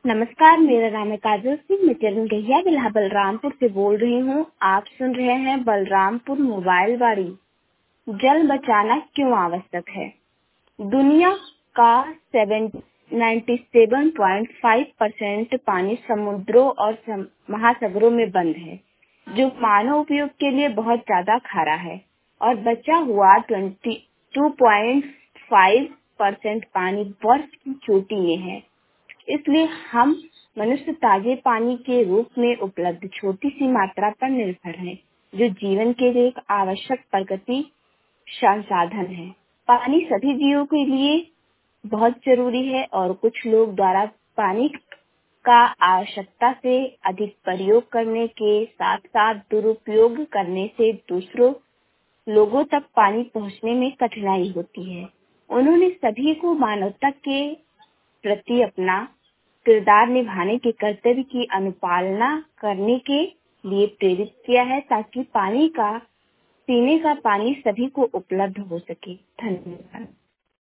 नमस्कार, मेरा नाम है काजल सिंह। मैं चरण गहिया बिल्हा बलरामपुर से बोल रही हूँ। आप सुन रहे हैं बलरामपुर मोबाइल वाड़ी। जल बचाना क्यों आवश्यक है? दुनिया का 97.5% पानी समुद्रों और महासागरों में बंद है, जो मानव उपयोग के लिए बहुत ज्यादा खारा है, और बचा हुआ 22.5% पानी बर्फ की चोटी में है। इसलिए हम मनुष्य ताजे पानी के रूप में उपलब्ध छोटी सी मात्रा पर निर्भर हैं, जो जीवन के लिए एक आवश्यक प्रकृति संसाधन है। पानी सभी जीवों के लिए बहुत जरूरी है, और कुछ लोग द्वारा पानी का आवश्यकता से अधिक प्रयोग करने के साथ साथ दुरुपयोग करने से दूसरों लोगों तक पानी पहुंचने में कठिनाई होती है। उन्होंने सभी को मानवता के प्रति अपना किरदार निभाने के कर्तव्य की अनुपालना करने के लिए प्रेरित किया है, ताकि पीने का पानी सभी को उपलब्ध हो सके। धन्यवाद।